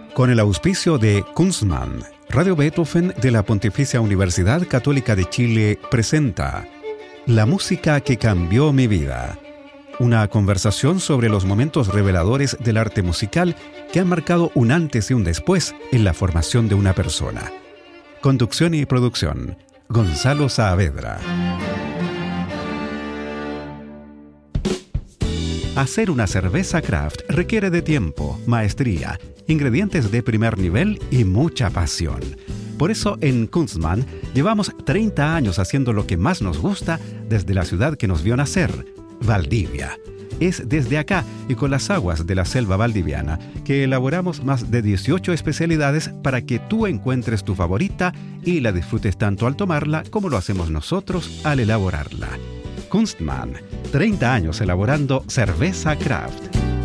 Con el auspicio de Kunstmann, Radio Beethoven de la Pontificia Universidad Católica de Chile presenta La música que cambió mi vida. Una conversación sobre los momentos reveladores del arte musical que han marcado un antes y un después en la formación de una persona. Conducción y producción, Gonzalo Saavedra. Hacer una cerveza craft requiere de tiempo, maestría, ingredientes de primer nivel y mucha pasión. Por eso en Kunstmann llevamos 30 años haciendo lo que más nos gusta desde la ciudad que nos vio nacer, Valdivia. Es desde acá y con las aguas de la selva valdiviana que elaboramos más de 18 especialidades para que tú encuentres tu favorita y la disfrutes tanto al tomarla como lo hacemos nosotros al elaborarla. Kunstmann, 30 años elaborando cerveza craft.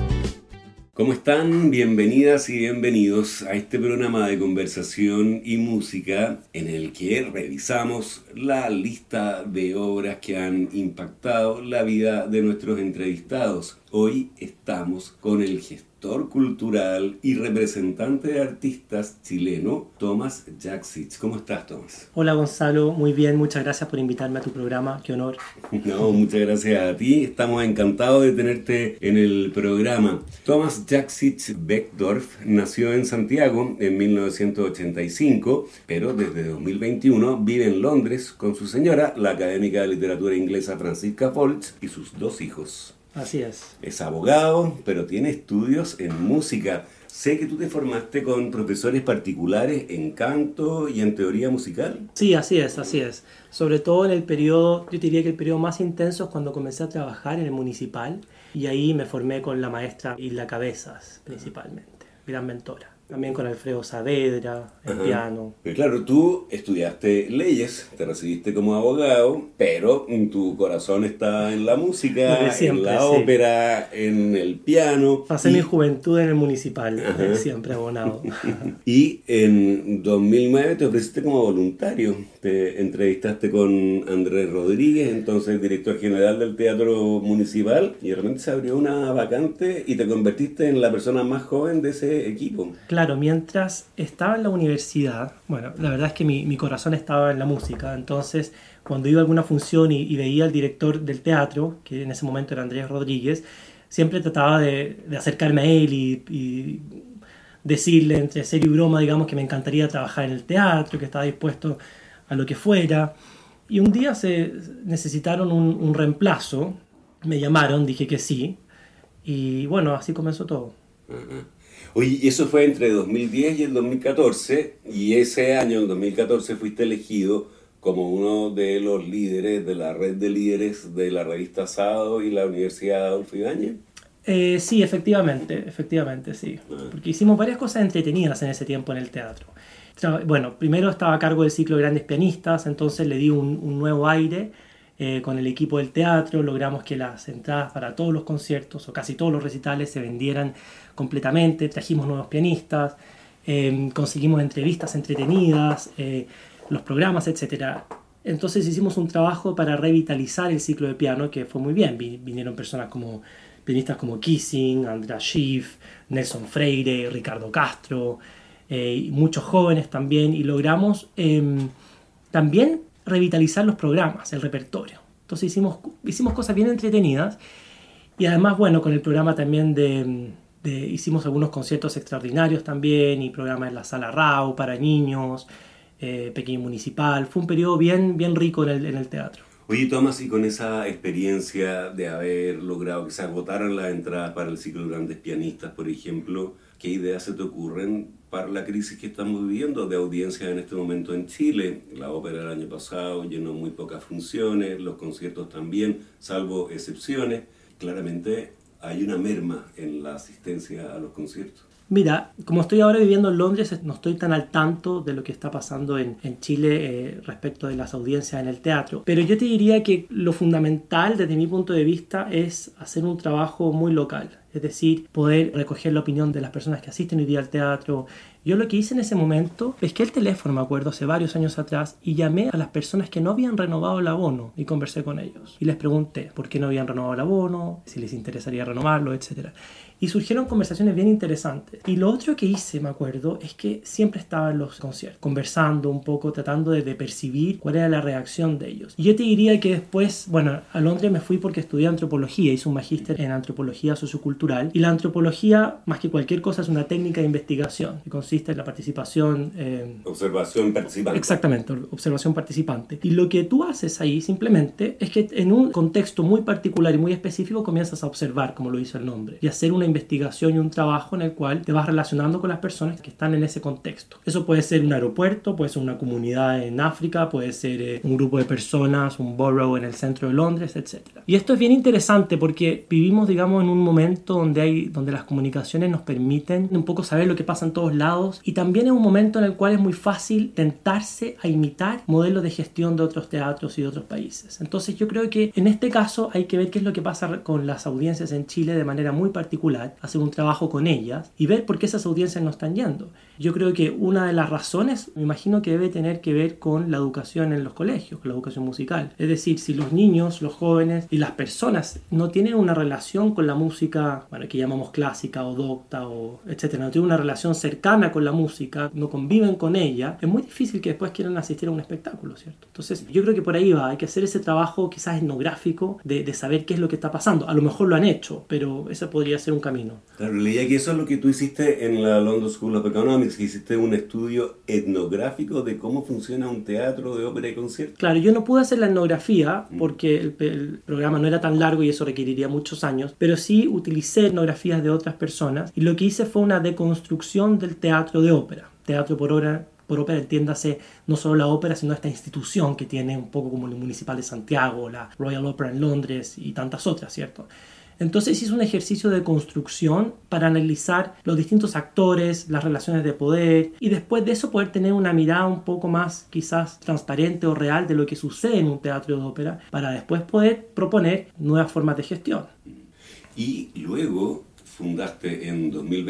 ¿Cómo están? Bienvenidas y bienvenidos a este programa de conversación y música en el que revisamos la lista de obras que han impactado la vida de nuestros entrevistados. Hoy estamos con el gestor cultural y representante de artistas chileno, Tomás Jaksic. ¿Cómo estás, Tomás? Hola, Gonzalo. Muy bien. Muchas gracias por invitarme a tu programa. Qué honor. No, muchas gracias a ti. Estamos encantados de tenerte en el programa. Tomás Jaksic Beckdorf nació en Santiago en 1985, pero desde 2021 vive en Londres con su señora, la académica de literatura inglesa Francisca Foltz, y sus 2 hijos. Así es. Es abogado, pero tiene estudios en música. Sé que tú te formaste con profesores particulares en canto y en teoría musical. Sí, así es. Sobre todo en el periodo, yo diría que el periodo más intenso es cuando comencé a trabajar en el municipal. Y ahí me formé con la maestra Isla Cabezas, principalmente, gran mentora. También con Alfredo Saavedra, el piano. Pero claro, tú estudiaste leyes, te recibiste como abogado, pero tu corazón está en la música, siempre, en la ópera, en el piano. Pasé mi juventud en el municipal, siempre abonado. Y en 2009 te ofreciste como voluntario. Te entrevistaste con Andrés Rodríguez, entonces director general del Teatro Municipal, y de repente se abrió una vacante y te convertiste en la persona más joven de ese equipo. Claro, mientras estaba en la universidad, bueno, la verdad es que mi corazón estaba en la música, entonces cuando iba a alguna función y veía al director del teatro, que en ese momento era Andrés Rodríguez, siempre trataba de acercarme a él y decirle entre serio y broma, digamos, que me encantaría trabajar en el teatro, que estaba dispuesto a lo que fuera. Y un día se necesitaron un reemplazo, me llamaron, dije que sí, y bueno, así comenzó todo. Oye, y eso fue entre 2010 y el 2014, y ese año, en 2014, fuiste elegido como uno de los líderes de la red de líderes de la revista Sábado y la Universidad Adolfo Ibáñez. Sí, efectivamente, sí. Porque hicimos varias cosas entretenidas en ese tiempo en el teatro. Bueno, primero estaba a cargo del ciclo de grandes pianistas, entonces le di un nuevo aire. Con el equipo del teatro logramos que las entradas para todos los conciertos o casi todos los recitales se vendieran completamente, trajimos nuevos pianistas, conseguimos entrevistas entretenidas, los programas, etc. Entonces hicimos un trabajo para revitalizar el ciclo de piano que fue muy bien. Vinieron pianistas como Kissing, András Schiff, Nelson Freire, Ricardo Castro, y muchos jóvenes también, y logramos también revitalizar los programas, el repertorio. Entonces hicimos cosas bien entretenidas y además, bueno, con el programa también hicimos algunos conciertos extraordinarios también y programas en la Sala Rao para niños, Pequeño Municipal. Fue un periodo bien rico en el teatro. Oye, Tomás, y con esa experiencia de haber logrado que se agotaran las entradas para el ciclo de grandes pianistas, por ejemplo, ¿qué ideas se te ocurren para la crisis que estamos viviendo de audiencia en este momento en Chile? La ópera del año pasado llenó muy pocas funciones, los conciertos también, salvo excepciones. Claramente hay una merma en la asistencia a los conciertos. Mira, como estoy ahora viviendo en Londres, no estoy tan al tanto de lo que está pasando en Chile respecto de las audiencias en el teatro. Pero yo te diría que lo fundamental desde mi punto de vista es hacer un trabajo muy local. Es decir, poder recoger la opinión de las personas que asisten hoy día al teatro. Yo lo que hice en ese momento, pesqué el teléfono, me acuerdo, hace varios años atrás, y llamé a las personas que no habían renovado el abono y conversé con ellos. Y les pregunté por qué no habían renovado el abono, si les interesaría renovarlo, etc. y surgieron conversaciones bien interesantes. Y lo otro que hice, me acuerdo, es que siempre estaba en los conciertos, conversando un poco, tratando de percibir cuál era la reacción de ellos. Y yo te diría que después, bueno, a Londres me fui porque estudié antropología, hice un magíster en antropología sociocultural, y la antropología, más que cualquier cosa, es una técnica de investigación que consiste en la participación... observación participante. Exactamente, observación participante. Y lo que tú haces ahí simplemente es que en un contexto muy particular y muy específico comienzas a observar, como lo dice el nombre, y hacer una investigación y un trabajo en el cual te vas relacionando con las personas que están en ese contexto. Eso puede ser un aeropuerto, puede ser una comunidad en África, puede ser un grupo de personas, un borough en el centro de Londres, etc. Y esto es bien interesante porque vivimos, digamos, en un momento donde las comunicaciones nos permiten un poco saber lo que pasa en todos lados, y también es un momento en el cual es muy fácil tentarse a imitar modelos de gestión de otros teatros y de otros países. Entonces yo creo que en este caso hay que ver qué es lo que pasa con las audiencias en Chile de manera muy particular, hacer un trabajo con ellas y ver por qué esas audiencias no están yendo. Yo creo que una de las razones, me imagino que debe tener que ver con la educación en los colegios, con la educación musical. Es decir, si los niños, los jóvenes y las personas no tienen una relación con la música, bueno, que llamamos clásica o docta o etcétera, no tienen una relación cercana con la música, no conviven con ella, es muy difícil que después quieran asistir a un espectáculo, ¿cierto? Entonces yo creo que por ahí va, hay que hacer ese trabajo quizás etnográfico de saber qué es lo que está pasando. A lo mejor lo han hecho, pero ese podría ser un camino. Claro, leía que eso es lo que tú hiciste en la London School of Economics, que hiciste un estudio etnográfico de cómo funciona un teatro de ópera y concierto. Claro, yo no pude hacer la etnografía porque el programa no era tan largo y eso requeriría muchos años, pero sí utilicé etnografías de otras personas y lo que hice fue una deconstrucción del teatro de ópera. Teatro por ópera, entiéndase no solo la ópera, sino esta institución que tiene un poco como el Municipal de Santiago, la Royal Opera en Londres y tantas otras, ¿cierto? Entonces hice un ejercicio de construcción para analizar los distintos actores, las relaciones de poder, y después de eso poder tener una mirada un poco más quizás transparente o real de lo que sucede en un teatro de ópera, para después poder proponer nuevas formas de gestión. Y luego fundaste en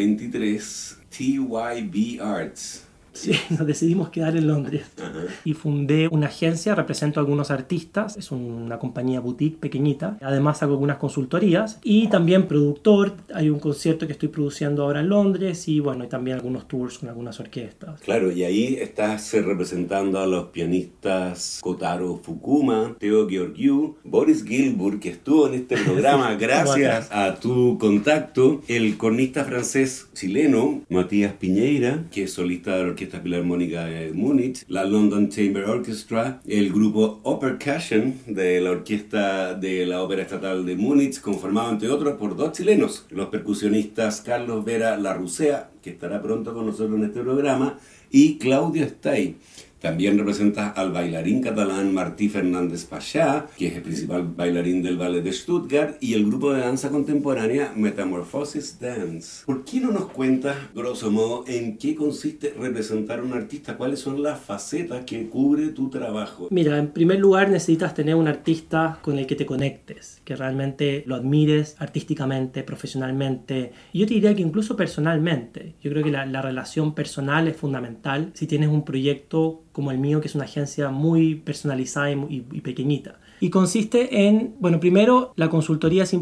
2023 TYB Arts. Sí, nos decidimos quedar en Londres. Y fundé una agencia, represento a algunos artistas, es una compañía boutique pequeñita. Además hago algunas consultorías y también productor. Hay un concierto que estoy produciendo ahora en Londres y bueno, y también algunos tours con algunas orquestas. Claro, y ahí estás representando a los pianistas Kotaro Fukuma, Theo Georgiou, Boris Gilmour, que estuvo en este programa gracias a tu contacto, el cornista francés chileno Matías Piñeira, que es solista de la Orquesta Filarmónica de Múnich, la London Chamber Orchestra, el grupo Opercussion de la Orquesta de la Ópera Estatal de Múnich, conformado entre otros por dos chilenos, los percusionistas Carlos Vera Larrucea, que estará pronto con nosotros en este programa, y Claudio Stay. También representa al bailarín catalán Martí Fernández Pachá, que es el principal bailarín del Ballet de Stuttgart, y el grupo de danza contemporánea Metamorphosis Dance. ¿Por qué no nos cuentas, grosso modo, en qué consiste representar a un artista? ¿Cuáles son las facetas que cubre tu trabajo? Mira, en primer lugar necesitas tener un artista con el que te conectes, que realmente lo admires artísticamente, profesionalmente, y yo te diría que incluso personalmente. Yo creo que la relación personal es fundamental si tienes un proyecto como el mío, que es una agencia muy personalizada y pequeñita. Y consiste en, bueno, primero la consultoría es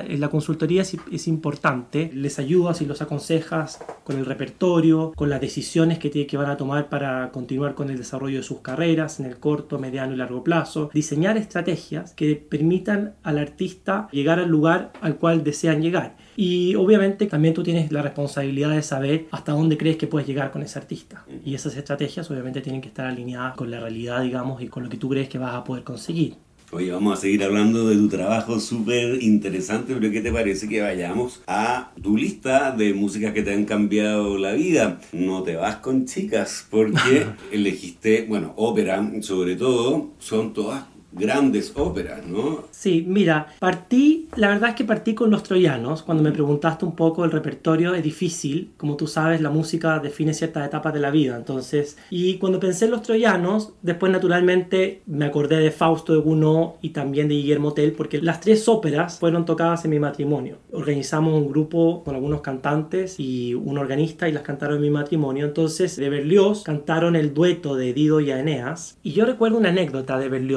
importante. Les ayudas y los aconsejas con el repertorio, con las decisiones que van a tomar para continuar con el desarrollo de sus carreras en el corto, mediano y largo plazo. Diseñar estrategias que permitan al artista llegar al lugar al cual desean llegar. Y obviamente también tú tienes la responsabilidad de saber hasta dónde crees que puedes llegar con ese artista. Y esas estrategias obviamente tienen que estar alineadas con la realidad, digamos, y con lo que tú crees que vas a poder conseguir. Oye, vamos a seguir hablando de tu trabajo súper interesante, pero ¿qué te parece que vayamos a tu lista de músicas que te han cambiado la vida? No te vas con chicas, porque elegiste, bueno, ópera sobre todo, son todas grandes óperas, ¿no? Sí, mira, la verdad es que partí con Los Troyanos. Cuando me preguntaste un poco el repertorio, es difícil, como tú sabes, la música define ciertas etapas de la vida, entonces, y cuando pensé en Los Troyanos, después naturalmente me acordé de Fausto de Gounod y también de Guillermo Tell, porque las tres óperas fueron tocadas en mi matrimonio. Organizamos un grupo con algunos cantantes y un organista y las cantaron en mi matrimonio. Entonces, de Berlioz cantaron el dueto de Dido y Eneas, y yo recuerdo una anécdota de Berlioz que parece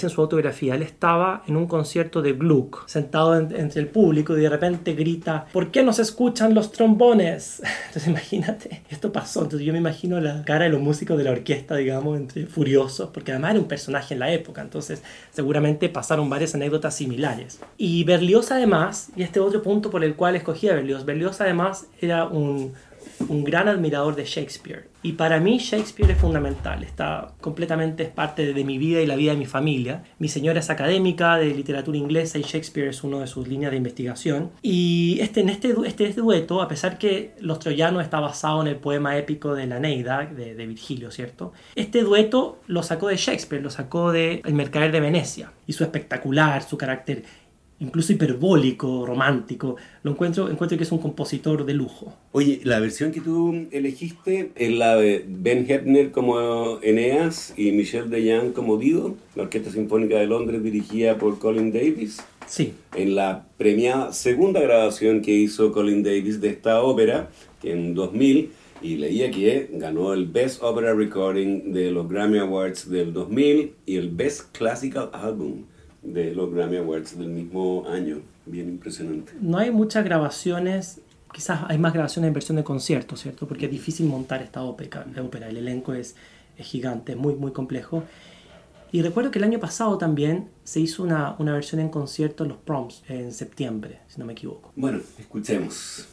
dice en su autobiografía, él estaba en un concierto de Gluck, sentado entre el público y de repente grita, ¿por qué no se escuchan los trombones? Entonces imagínate, esto pasó. Entonces yo me imagino la cara de los músicos de la orquesta, digamos, entre furiosos, porque además era un personaje en la época, entonces seguramente pasaron varias anécdotas similares. Y Berlioz además, y este otro punto por el cual escogí a Berlioz además era un gran admirador de Shakespeare. Y para mí Shakespeare es fundamental, es parte de mi vida y la vida de mi familia. Mi señora es académica de literatura inglesa y Shakespeare es una de sus líneas de investigación. Y este dueto, a pesar que Los Troyanos está basado en el poema épico de la Eneida, de Virgilio, ¿cierto? Este dueto lo sacó de Shakespeare, lo sacó de El Mercader de Venecia. Y su espectacular, su carácter incluso hiperbólico, romántico, encuentro que es un compositor de lujo. Oye, la versión que tú elegiste es la de Ben Heppner como Eneas y Michel Deyan como Dido, la Orquesta Sinfónica de Londres dirigida por Colin Davis. Sí. En la premiada segunda grabación que hizo Colin Davis de esta ópera, que en 2000, y leía que ganó el Best Opera Recording de los Grammy Awards del 2000 y el Best Classical Album de los Grammy Awards del mismo año. Bien impresionante. No hay muchas grabaciones, quizás hay más grabaciones en versión de concierto, ¿cierto? Porque es difícil montar esta ópera. El elenco es gigante, es muy, muy complejo. Y recuerdo que el año pasado también se hizo una versión en concierto en los Proms, en septiembre, si no me equivoco. Bueno, escuchemos.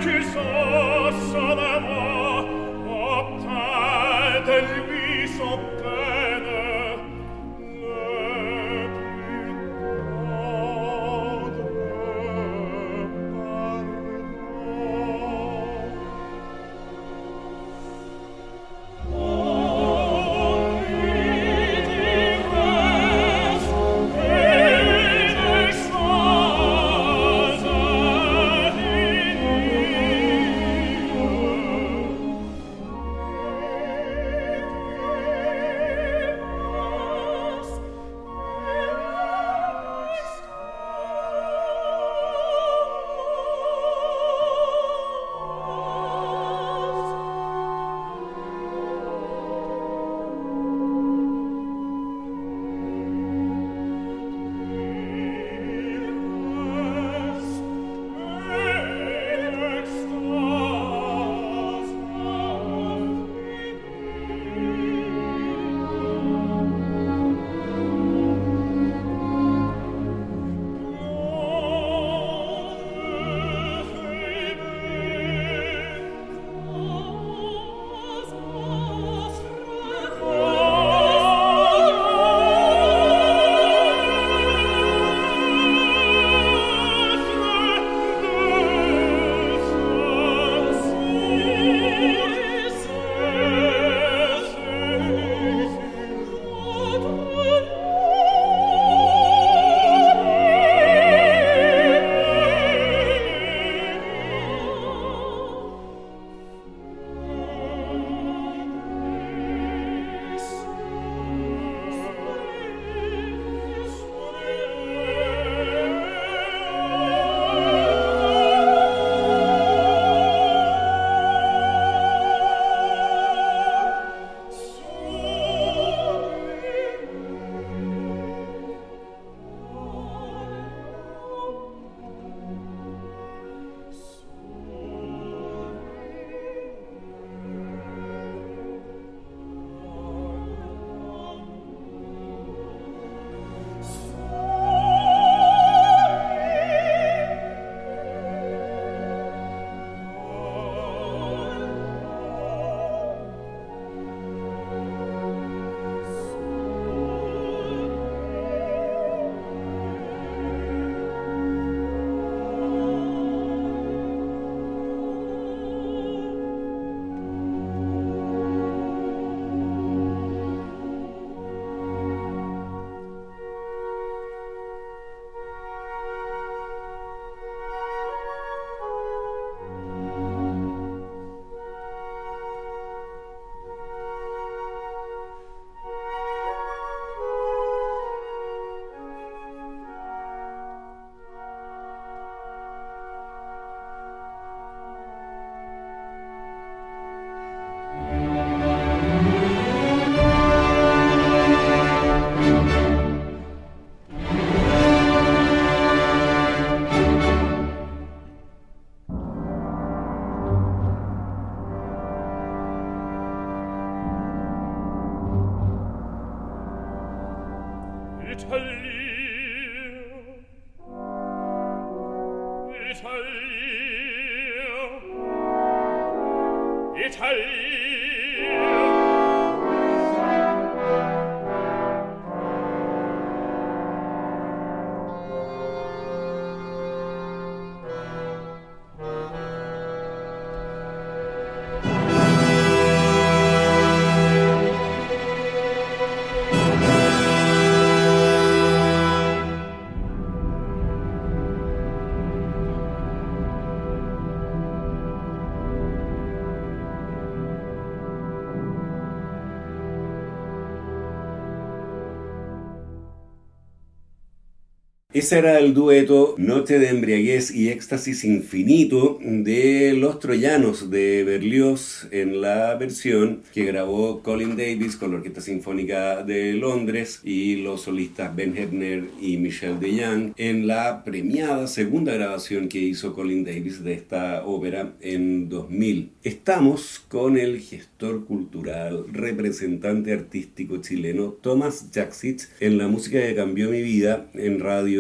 Ese era el dueto Noche de embriaguez y éxtasis infinito de Los Troyanos de Berlioz en la versión que grabó Colin Davis con la Orquesta Sinfónica de Londres y los solistas Ben Heppner y Michel de Young en la premiada segunda grabación que hizo Colin Davis de esta ópera en 2000. Estamos con el gestor cultural, representante artístico chileno Tomás Jaksic en La Música que Cambió Mi Vida en Radio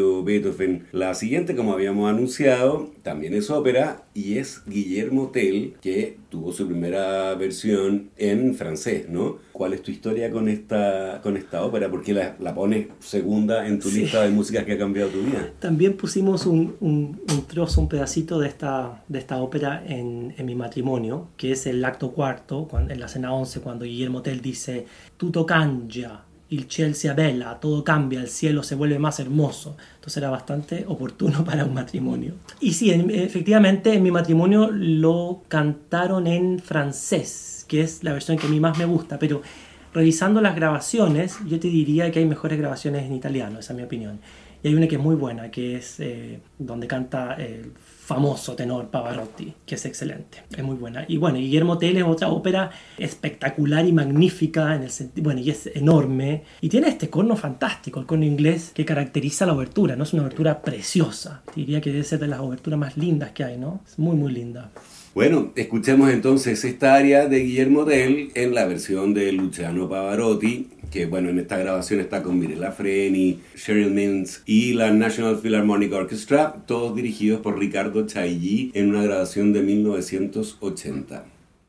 Radio Beethoven. La siguiente, como habíamos anunciado, también es ópera y es Guillermo Tell, que tuvo su primera versión en francés, ¿no? ¿Cuál es tu historia con esta ópera? ¿Por qué la pones segunda en tu lista de músicas que ha cambiado tu vida? También pusimos un trozo, un pedacito de esta ópera en mi matrimonio, que es el acto cuarto, en la escena 11, cuando Guillermo Tell dice «Tutto cambia, il ciel si abbella», todo cambia, el cielo se vuelve más hermoso. Entonces era bastante oportuno para un matrimonio. Y sí, efectivamente en mi matrimonio lo cantaron en francés, que es la versión que a mí más me gusta, pero revisando las grabaciones, yo te diría que hay mejores grabaciones en italiano, esa es mi opinión. Y hay una que es muy buena, que es donde canta el famoso tenor Pavarotti, que es excelente, es muy buena. Y bueno, Guillermo Tell es otra ópera espectacular y magnífica, y es enorme. Y tiene este corno fantástico, el corno inglés, que caracteriza la obertura, ¿no? Es una obertura preciosa. Diría que debe ser de las oberturas más lindas que hay, ¿no? Es muy, muy linda. Bueno, escuchemos entonces esta aria de Guillermo Tell en la versión de Luciano Pavarotti, que bueno, en esta grabación está con Mirella Freni, Cheryl Mintz y la National Philharmonic Orchestra, todos dirigidos por Riccardo Chailly en una grabación de 1980.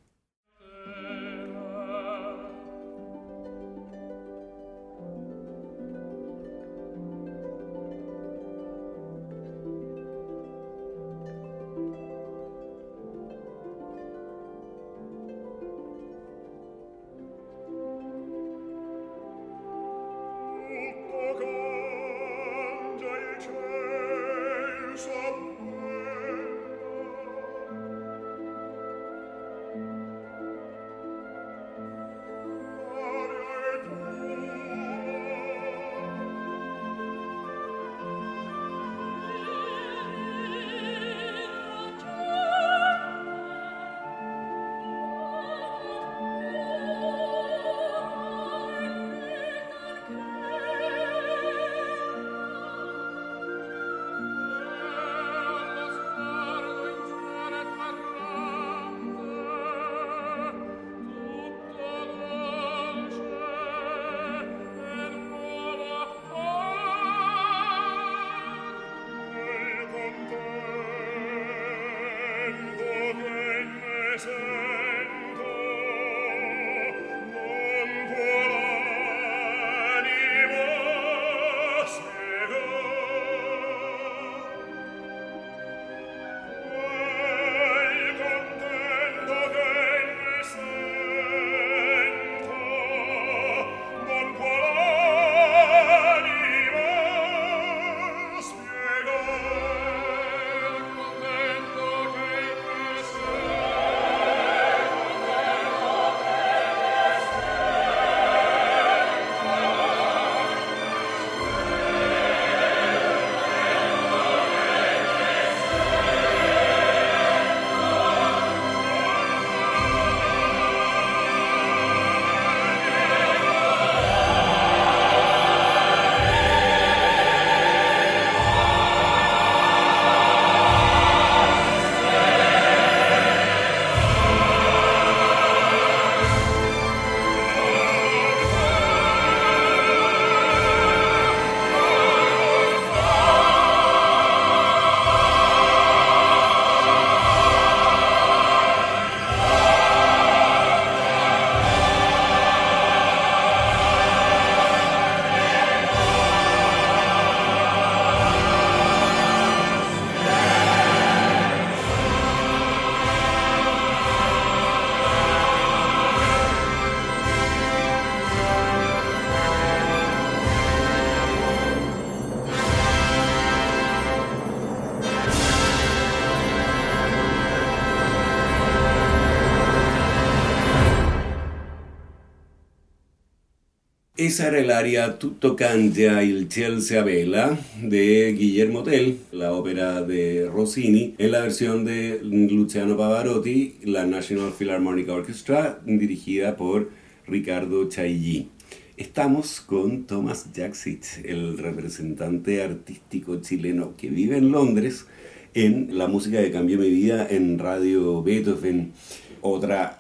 Esa era el aria Tutto cambia, il ciel si abbella de Guillermo Tell, la ópera de Rossini, en la versión de Luciano Pavarotti, la National Philharmonic Orchestra, dirigida por Riccardo Chailly. Estamos con Thomas Jacksit, el representante artístico chileno que vive en Londres, en la música que cambió mi vida en Radio Beethoven. Otra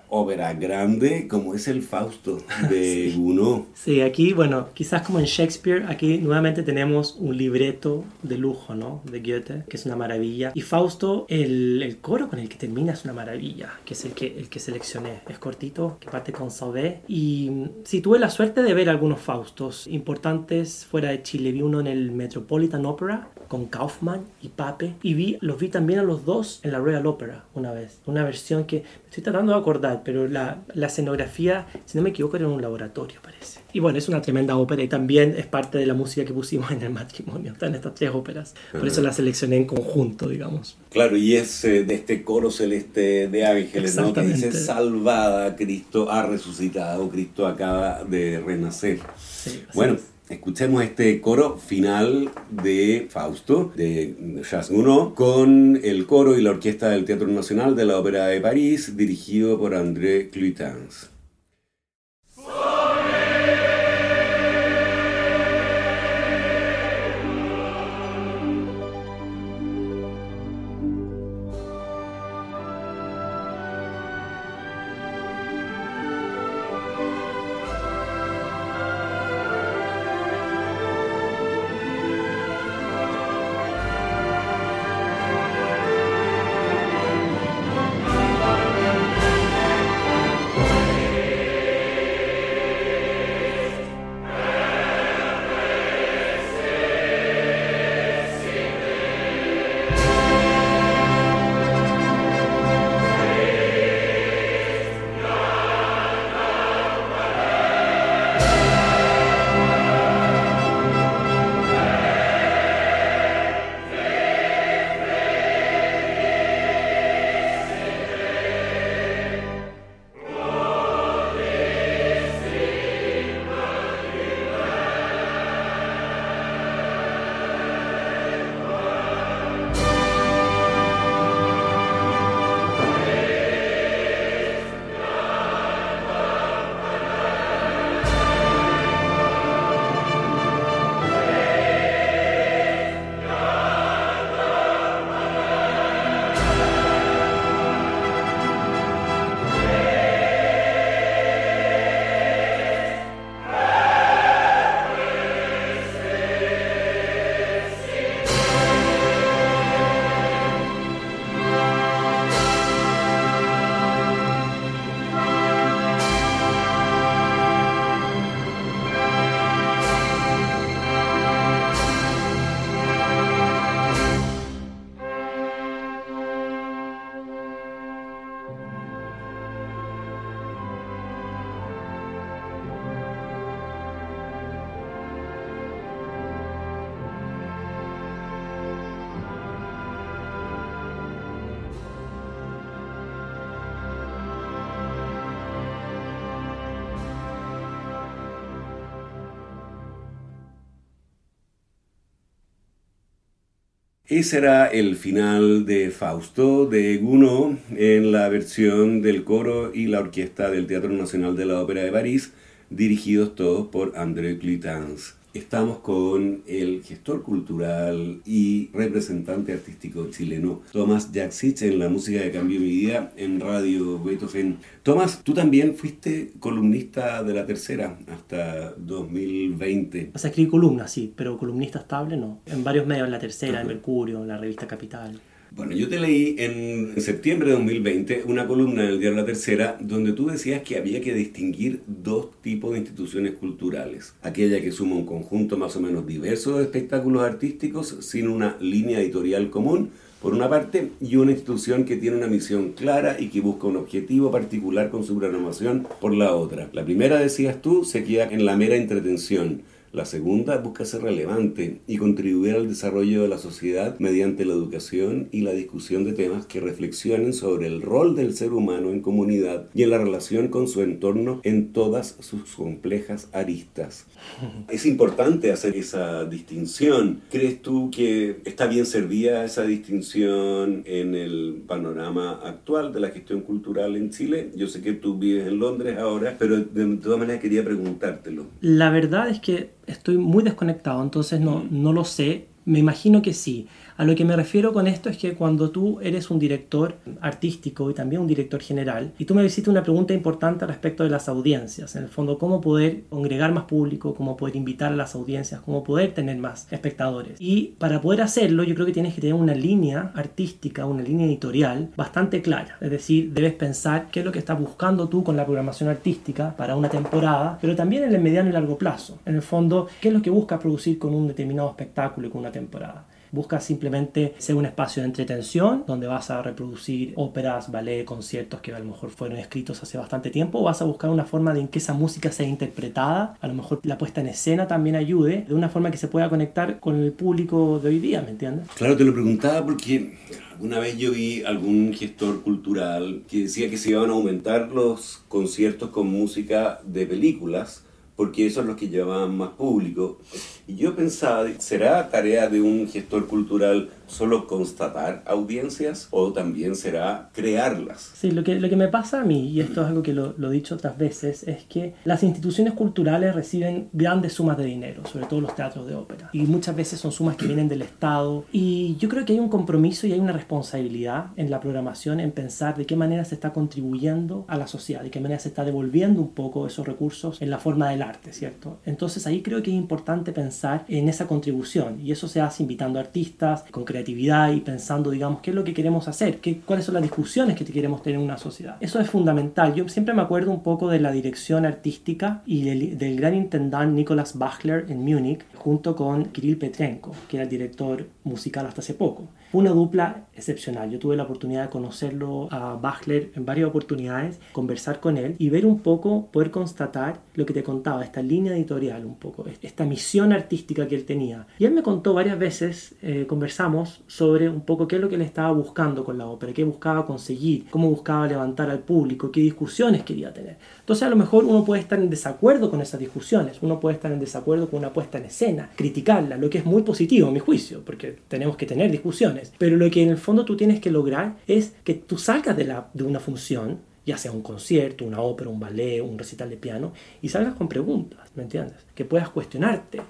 ópera grande como es el Fausto de Gounod. Sí, aquí, bueno, quizás como en Shakespeare, aquí nuevamente tenemos un libreto de lujo, ¿no? De Goethe, que es una maravilla. Y Fausto, el coro con el que termina es una maravilla, que es el que seleccioné. Es cortito, que parte con Sauvé. Y sí, tuve la suerte de ver algunos Faustos importantes fuera de Chile. Vi uno en el Metropolitan Opera con Kaufman y Pape. Y los vi también a los dos en la Royal Opera una vez. Una versión que me estoy tratando de acordar, pero la escenografía, si no me equivoco, era en un laboratorio, parece. Y bueno, es una tremenda ópera y también es parte de la música que pusimos en el matrimonio. Están estas 3 óperas. Por eso la seleccioné en conjunto, digamos. Claro, y es de este coro celeste de ángeles, ¿no? Que dice: salvada, Cristo ha resucitado, Cristo acaba de renacer. Sí, bueno, escuchemos este coro final de Fausto, de Charles Gounod, con el coro y la orquesta del Teatro Nacional de la Ópera de París, dirigido por André Cluytens. Ese era el final de Fausto de Gounod en la versión del coro y la orquesta del Teatro Nacional de la Ópera de París, dirigidos todos por André Cluytens. Estamos con el gestor cultural y representante artístico chileno, Tomás Jaksic, en la música de Cambió Mi Vida en Radio Beethoven. Tomás, tú también fuiste columnista de La Tercera hasta 2020. O sea, escribí columnas, sí, pero columnista estable no. En varios medios, en La Tercera, en Mercurio, en la revista Capital. Bueno, yo te leí en septiembre de 2020 una columna en el diario La Tercera donde tú decías que había que distinguir 2 tipos de instituciones culturales. Aquella que suma un conjunto más o menos diverso de espectáculos artísticos sin una línea editorial común, por una parte, y una institución que tiene una misión clara y que busca un objetivo particular con su programación por la otra. La primera, decías tú, se queda en la mera entretención. La segunda busca ser relevante y contribuir al desarrollo de la sociedad mediante la educación y la discusión de temas que reflexionen sobre el rol del ser humano en comunidad y en la relación con su entorno en todas sus complejas aristas. Es importante hacer esa distinción. ¿Crees tú que está bien servida esa distinción en el panorama actual de la gestión cultural en Chile? Yo sé que tú vives en Londres ahora, pero de todas maneras quería preguntártelo. La verdad es que estoy muy desconectado, entonces no lo sé. Me imagino que sí. A lo que me refiero con esto es que cuando tú eres un director artístico y también un director general, y tú me hiciste una pregunta importante respecto de las audiencias, en el fondo, cómo poder congregar más público, cómo poder invitar a las audiencias, cómo poder tener más espectadores. Y para poder hacerlo, yo creo que tienes que tener una línea artística, una línea editorial bastante clara. Es decir, debes pensar qué es lo que estás buscando tú con la programación artística para una temporada, pero también en el mediano y largo plazo. En el fondo, qué es lo que buscas producir con un determinado espectáculo y con una temporada. Buscas simplemente ser un espacio de entretención donde vas a reproducir óperas, ballet, conciertos que a lo mejor fueron escritos hace bastante tiempo, o vas a buscar una forma de en que esa música sea interpretada, a lo mejor la puesta en escena también ayude, de una forma que se pueda conectar con el público de hoy día, ¿me entiendes? Claro, te lo preguntaba porque una vez yo vi algún gestor cultural que decía que se iban a aumentar los conciertos con música de películas porque esos son los que llevaban más público. Y yo pensaba, ¿será tarea de un gestor cultural solo constatar audiencias o también será crearlas? Sí, lo que me pasa a mí, y esto es algo que lo he dicho otras veces, es que las instituciones culturales reciben grandes sumas de dinero, sobre todo los teatros de ópera. Y muchas veces son sumas que vienen del Estado. Y yo creo que hay un compromiso y hay una responsabilidad en la programación en pensar de qué manera se está contribuyendo a la sociedad, de qué manera se está devolviendo un poco esos recursos en la forma del arte, ¿cierto? Entonces ahí creo que es importante pensar en esa contribución, y eso se hace invitando a artistas con creatividad y pensando, digamos, qué es lo que queremos hacer, cuáles son las discusiones que queremos tener en una sociedad. Eso es fundamental. Yo siempre me acuerdo un poco de la dirección artística y del gran intendant Nicolas Bachler en Múnich, junto con Kirill Petrenko, que era el director musical hasta hace poco. Fue una dupla excepcional. Yo tuve la oportunidad de conocerlo a Bachler en varias oportunidades, conversar con él y ver un poco, poder constatar lo que te contaba, esta línea editorial un poco, esta misión artística que él tenía. Y él me contó varias veces, conversamos sobre un poco qué es lo que él estaba buscando con la ópera, qué buscaba conseguir, cómo buscaba levantar al público, qué discusiones quería tener. Entonces a lo mejor uno puede estar en desacuerdo con esas discusiones, uno puede estar en desacuerdo con una puesta en escena, criticarla, lo que es muy positivo a mi juicio, porque tenemos que tener discusiones. Pero lo que en el fondo tú tienes que lograr es que tú salgas de una función, ya sea un concierto, una ópera, un ballet, un recital de piano, y salgas con preguntas, ¿me entiendes? Que puedas cuestionarte.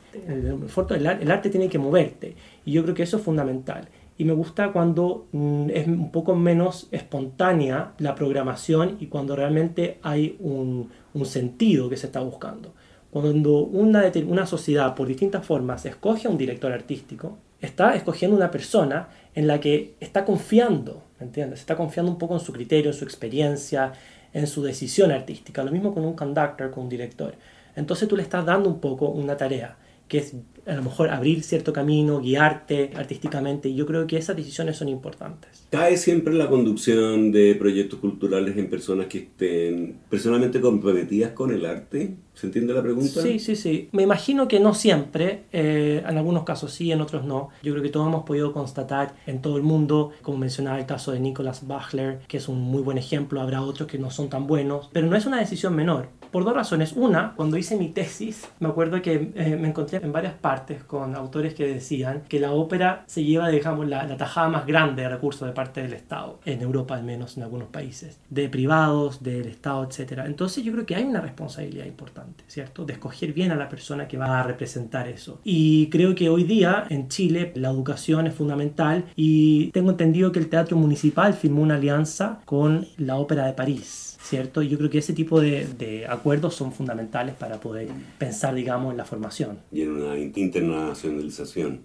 El arte tiene que moverte, y yo creo que eso es fundamental. Y me gusta cuando es un poco menos espontánea la programación y cuando realmente hay un sentido que se está buscando. Cuando una sociedad por distintas formas escoge a un director artístico, está escogiendo una persona en la que está confiando, ¿me entiendes? Está confiando un poco en su criterio, en su experiencia, en su decisión artística. Lo mismo con un conductor, con un director. Entonces tú le estás dando un poco una tarea, que es a lo mejor abrir cierto camino, guiarte artísticamente, y yo creo que esas decisiones son importantes. ¿Cae siempre la conducción de proyectos culturales en personas que estén personalmente comprometidas con el arte? ¿Se entiende la pregunta? Sí. Me imagino que no siempre, en algunos casos sí, en otros no. Yo creo que todos hemos podido constatar en todo el mundo, como mencionaba el caso de Nicolas Bachler, que es un muy buen ejemplo, habrá otros que no son tan buenos, pero no es una decisión menor. Por dos razones. Una, cuando hice mi tesis, me acuerdo que me encontré en varias partes con autores que decían que la ópera se lleva, digamos, la tajada más grande de recursos de parte del Estado, en Europa al menos, en algunos países, de privados, del Estado, etc. Entonces yo creo que hay una responsabilidad importante, ¿cierto? De escoger bien a la persona que va a representar eso. Y creo que hoy día en Chile la educación es fundamental, y tengo entendido que el Teatro Municipal firmó una alianza con la Ópera de París, ¿cierto? Y yo creo que ese tipo de acuerdos son fundamentales para poder pensar, digamos, en la formación. Y en una internacionalización.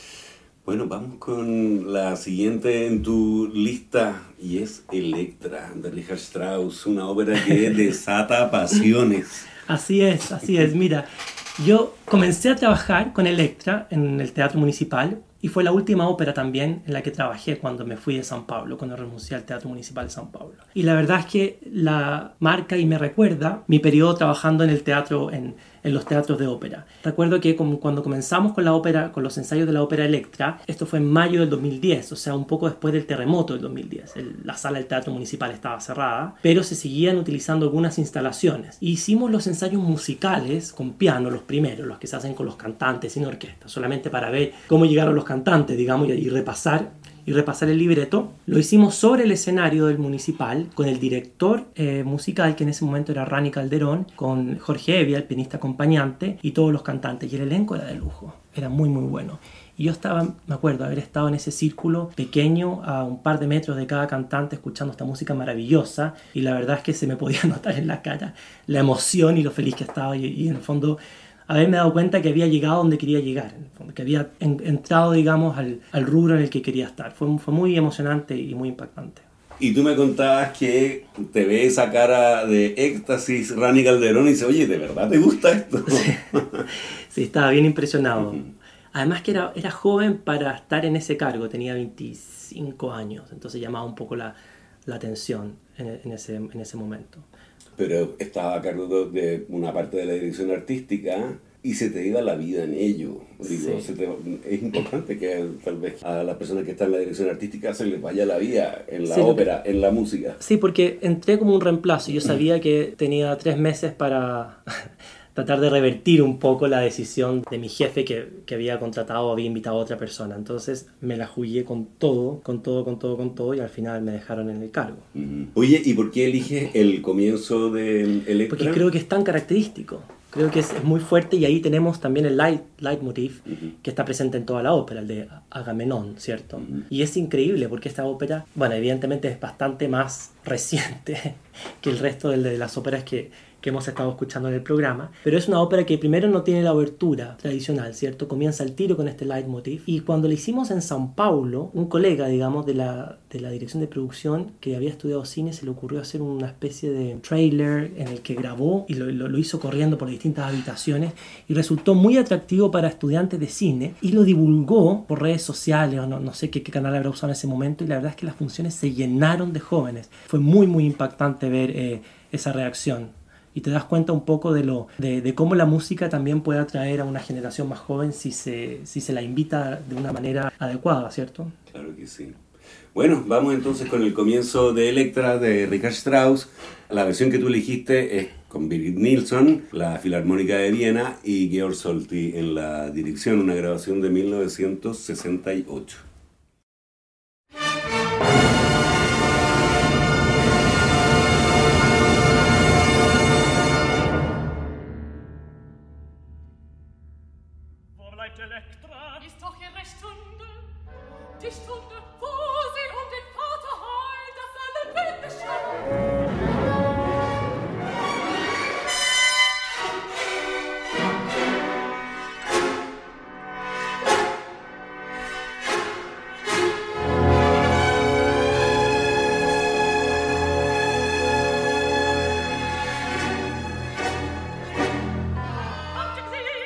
Bueno, vamos con la siguiente en tu lista, y es Elektra, de Richard Strauss, una ópera que desata pasiones. Así es. Mira, yo comencé a trabajar con Elektra en el Teatro Municipal, y fue la última ópera también en la que trabajé cuando me fui de São Paulo, cuando renuncié al Teatro Municipal de São Paulo. Y la verdad es que la marca y me recuerda mi periodo trabajando en el teatro, en los teatros de ópera. Recuerdo que cuando comenzamos con la ópera, con los ensayos de la ópera Elektra, esto fue en mayo del 2010, o sea, un poco después del terremoto del 2010. La sala del Teatro Municipal estaba cerrada, pero se seguían utilizando algunas instalaciones. E hicimos los ensayos musicales con piano, los primeros, los que se hacen con los cantantes sin orquesta, solamente para ver cómo llegaron los cantantes, digamos, y repasar el libreto. Lo hicimos sobre el escenario del Municipal con el director musical, que en ese momento era Rani Calderón, con Jorge Evia, el pianista acompañante, y todos los cantantes, y el elenco era de lujo, era muy muy bueno. Y yo estaba, me acuerdo, haber estado en ese círculo pequeño a un par de metros de cada cantante escuchando esta música maravillosa, y la verdad es que se me podía notar en la cara la emoción y lo feliz que estaba, y en el fondo haberme dado cuenta que había llegado donde quería llegar, en el fondo, que había entrado, digamos, al rubro en el que quería estar. Fue muy emocionante y muy impactante. Y tú me contabas que te ve esa cara de éxtasis, Rani Calderón, y dice, oye, ¿de verdad te gusta esto? Sí, estaba bien impresionado. Además que era joven para estar en ese cargo, tenía 25 años, entonces llamaba un poco la atención en ese momento. Pero estaba a cargo de una parte de la dirección artística y se te iba la vida en ello. Digo, Sí. Es importante que tal vez a las personas que están en la dirección artística se les vaya la vida en la Sí, ópera, en la música. Sí, porque entré como un reemplazo. Yo sabía que tenía 3 meses para tratar de revertir un poco la decisión de mi jefe que había contratado o había invitado a otra persona. Entonces me la jugué con todo, y al final me dejaron en el cargo. Oye, ¿y por qué eliges el comienzo de Electra? Porque creo que es tan característico. Creo que es muy fuerte, y ahí tenemos también el leitmotiv que está presente en toda la ópera, el de Agamenón, ¿cierto? Y es increíble porque esta ópera, bueno, evidentemente es bastante más reciente que el resto de las óperas que hemos estado escuchando en el programa, pero es una ópera que primero no tiene la obertura tradicional, ¿cierto? Comienza el tiro con este leitmotiv, y cuando la hicimos en Sao Paulo, un colega, digamos, de la dirección de producción que había estudiado cine, se le ocurrió hacer una especie de trailer en el que grabó y lo hizo corriendo por distintas habitaciones, y resultó muy atractivo para estudiantes de cine, y lo divulgó por redes sociales, o no sé qué canal habrá usado en ese momento, y la verdad es que las funciones se llenaron de jóvenes. Fue muy impactante ver esa reacción. Y te das cuenta un poco de cómo la música también puede atraer a una generación más joven si se la invita de una manera adecuada, ¿cierto? Claro que sí. Bueno, vamos entonces con el comienzo de Electra de Richard Strauss. La versión que tú elegiste es con Birgit Nilsson, la Filarmónica de Viena, y Georg Solti en la dirección, una grabación de 1968. Elektra ist doch ihre Stunde, die Stunde, wo sie um den Vater heult, das alle Welt beschreibt.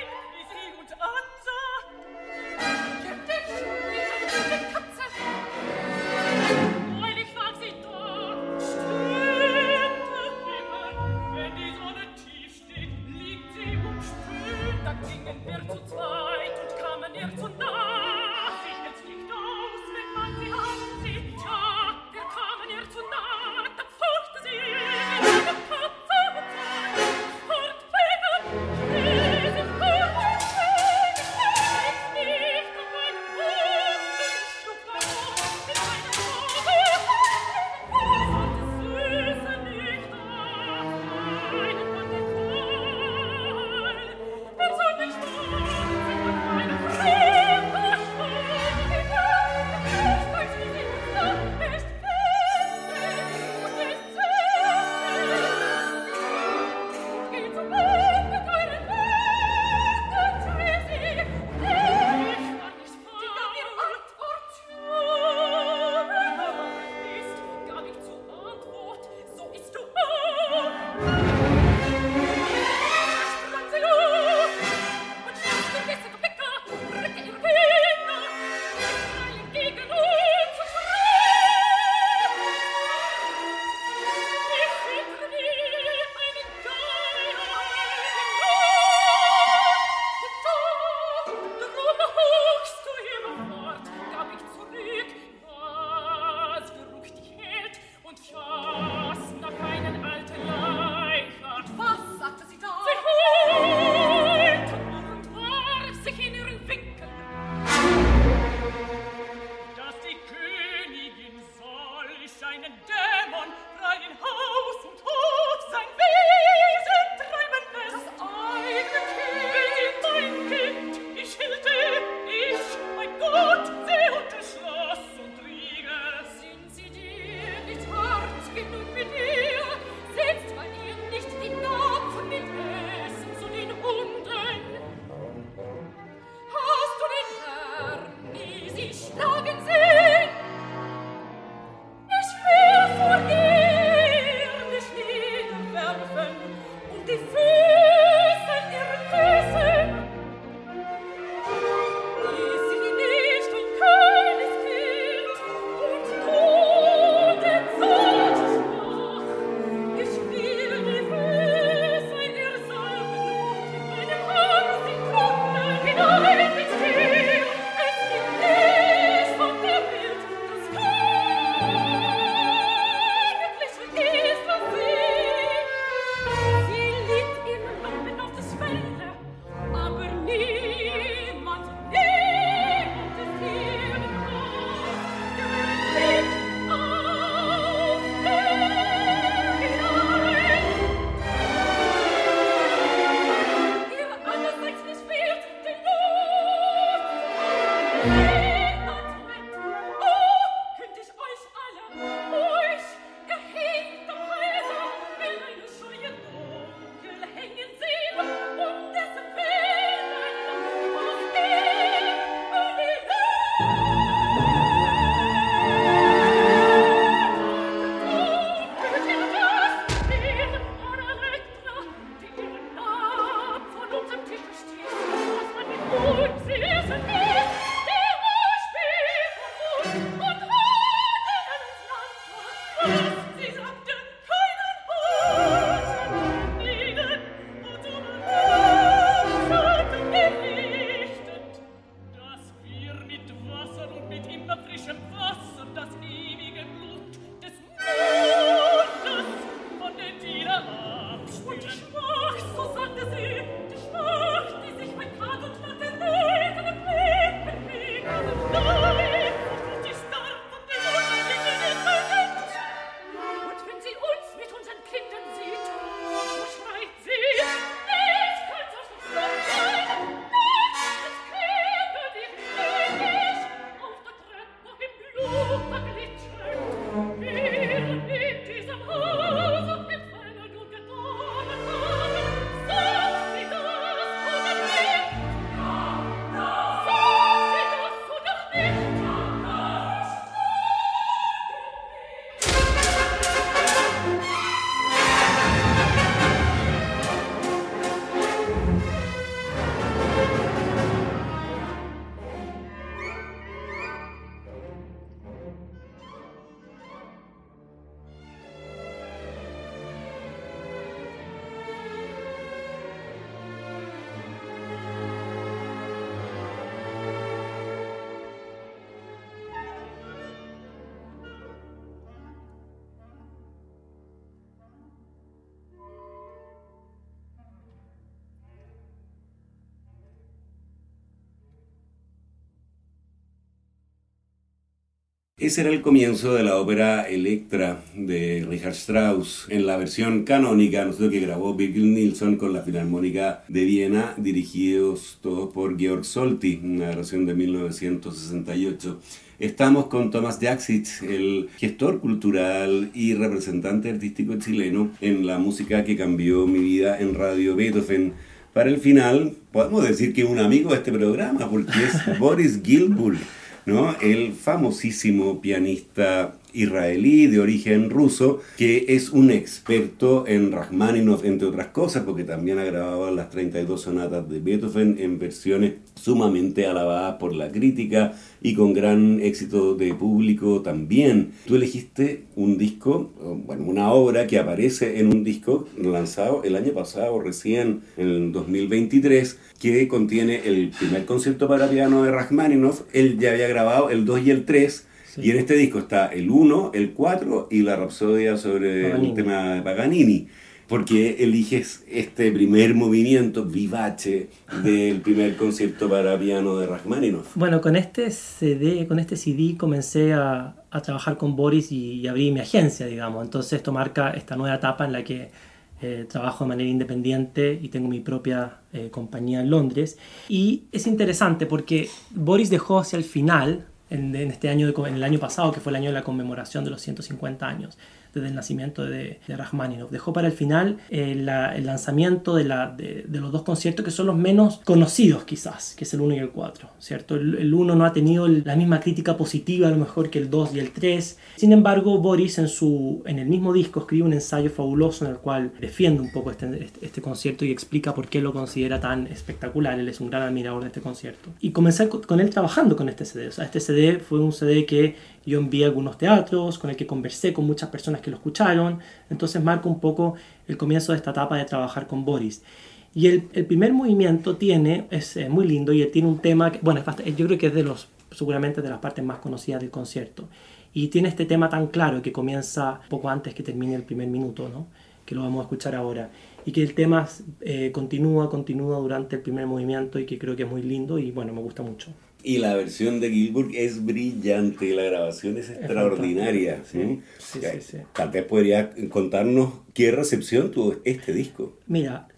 Wie sie uns ansah, giftig wie eine Katze. Ese era el comienzo de la ópera Electra de Richard Strauss, en la versión canónica, nosotros que grabó Virgil Nilsson con la Filarmónica de Viena, dirigidos todos por Georg Solti, una grabación de 1968. Estamos con Tomás Jaksic, el gestor cultural y representante artístico chileno en la música que cambió mi vida en Radio Beethoven. Para el final, podemos decir que es un amigo de este programa, porque es Boris Giltburg, ¿no? El famosísimo pianista israelí de origen ruso, que es un experto en Rachmaninoff, entre otras cosas, porque también ha grabado las 32 sonatas de Beethoven en versiones sumamente alabadas por la crítica y con gran éxito de público también. Tú elegiste un disco, bueno, una obra que aparece en un disco lanzado el año pasado, recién en el 2023, que contiene el primer concierto para piano de Rachmaninoff. Él ya había grabado el 2 y el 3, sí. Y en este disco está el 1, el 4 y la Rapsodia sobre Paganini. El tema de Paganini. ¿Por qué eliges este primer movimiento vivace del primer concierto para piano de Rachmaninoff? Bueno, con este CD comencé a trabajar con Boris y abrí mi agencia, digamos. Entonces esto marca esta nueva etapa en la que trabajo de manera independiente y tengo mi propia compañía en Londres. Y es interesante porque Boris dejó hacia el final, en el año pasado, que fue el año de la conmemoración de los 150 años desde el nacimiento de Rachmaninoff, dejó para el final el lanzamiento de los dos conciertos que son los menos conocidos quizás, que es el 1 y el 4, ¿cierto? El 1 no ha tenido la misma crítica positiva a lo mejor que el 2 y el 3. Sin embargo, Boris en el mismo disco escribe un ensayo fabuloso en el cual defiende un poco este concierto y explica por qué lo considera tan espectacular. Él es un gran admirador de este concierto. Y comencé con él trabajando con este CD. O sea, este CD fue un CD que yo envié a algunos teatros, con el que conversé con muchas personas que lo escucharon. Entonces marca un poco el comienzo de esta etapa de trabajar con Boris. Y el primer movimiento es muy lindo y tiene un tema que, bueno, yo creo que es seguramente de las partes más conocidas del concierto. Y tiene este tema tan claro que comienza poco antes que termine el primer minuto, ¿no? Que lo vamos a escuchar ahora. Y que el tema continúa durante el primer movimiento y que creo que es muy lindo y bueno, me gusta mucho. Y la versión de Giltburg es brillante, la grabación es extraordinaria. Sí. Tal vez podrías contarnos qué recepción tuvo este disco. Mira,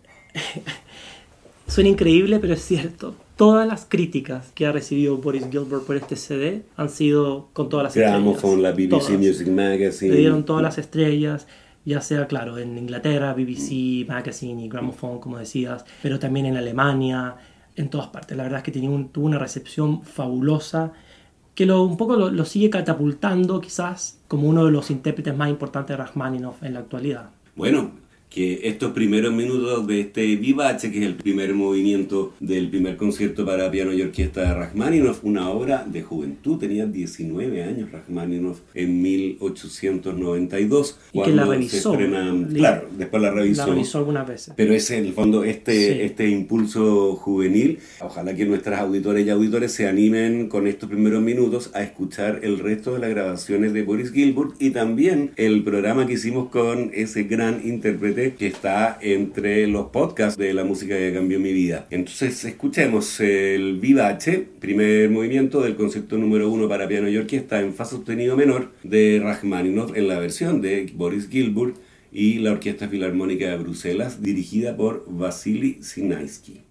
suena increíble, pero es cierto. Todas las críticas que ha recibido Boris Giltburg por este CD han sido con todas las Gramophone, estrellas. la BBC Music Magazine. Le dieron todas las estrellas, ya sea, claro, en Inglaterra, BBC Magazine y Gramophone, como decías, pero también en Alemania, en todas partes. La verdad es que tuvo una recepción fabulosa que un poco lo sigue catapultando quizás como uno de los intérpretes más importantes de Rachmaninoff en la actualidad. Bueno, que estos primeros minutos de este vivace, que es el primer movimiento del primer concierto para piano y orquesta de Rajmáninov, una obra de juventud, tenía 19 años Rajmáninov en 1892. Y que la revisó. Claro, después la revisó. La revisó algunas veces. Pero ese en el fondo, este impulso juvenil. Ojalá que nuestras auditoras y auditores se animen con estos primeros minutos a escuchar el resto de las grabaciones de Boris Gilbert y también el programa que hicimos con ese gran intérprete que está entre los podcasts de la música que cambió mi vida. Entonces escuchemos el vivace, primer movimiento del concierto número 1 para piano y orquesta en fa sostenido menor de Rajmáninov en la versión de Boris Gilbert y la Orquesta Filarmónica de Bruselas, dirigida por Vasily Sinaisky.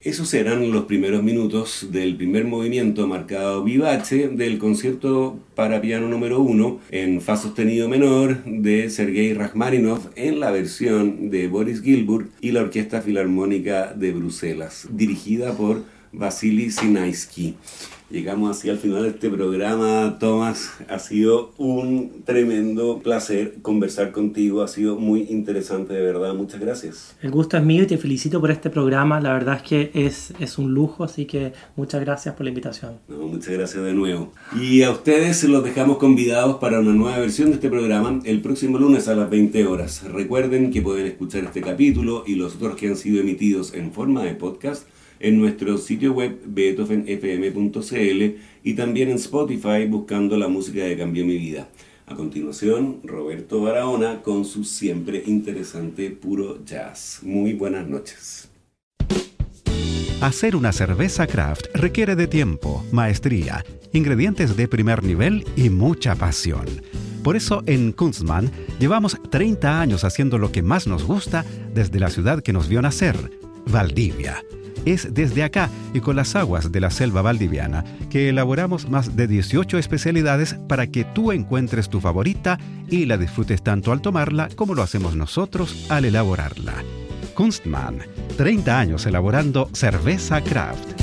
Esos eran los primeros minutos del primer movimiento marcado vivace del concierto para piano número 1 en fa sostenido menor de Sergei Rachmaninoff en la versión de Boris Gilmour y la Orquesta Filarmónica de Bruselas, dirigida por Vasily Sinaisky. Llegamos así al final de este programa, Tomás. Ha sido un tremendo placer conversar contigo. Ha sido muy interesante, de verdad. Muchas gracias. El gusto es mío y te felicito por este programa. La verdad es que es un lujo, así que muchas gracias por la invitación. No, muchas gracias de nuevo. Y a ustedes los dejamos convidados para una nueva versión de este programa el próximo lunes a las 20 horas. Recuerden que pueden escuchar este capítulo y los otros que han sido emitidos en forma de podcast en nuestro sitio web beethovenfm.cl y también en Spotify buscando la música que cambió mi vida. A continuación, Roberto Barahona con su siempre interesante puro jazz. Muy buenas noches. Hacer una cerveza craft requiere de tiempo, maestría, ingredientes de primer nivel y mucha pasión. Por eso en Kunstmann llevamos 30 años haciendo lo que más nos gusta desde la ciudad que nos vio nacer, Valdivia. Es desde acá y con las aguas de la selva valdiviana que elaboramos más de 18 especialidades para que tú encuentres tu favorita y la disfrutes tanto al tomarla como lo hacemos nosotros al elaborarla. Kunstmann, 30 años elaborando cerveza craft.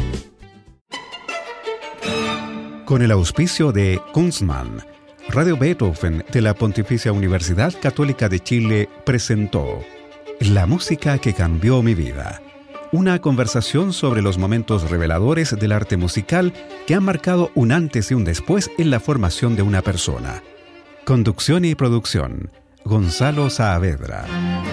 Con el auspicio de Kunstmann, Radio Beethoven de la Pontificia Universidad Católica de Chile presentó La música que cambió mi vida. Una conversación sobre los momentos reveladores del arte musical que han marcado un antes y un después en la formación de una persona. Conducción y producción, Gonzalo Saavedra.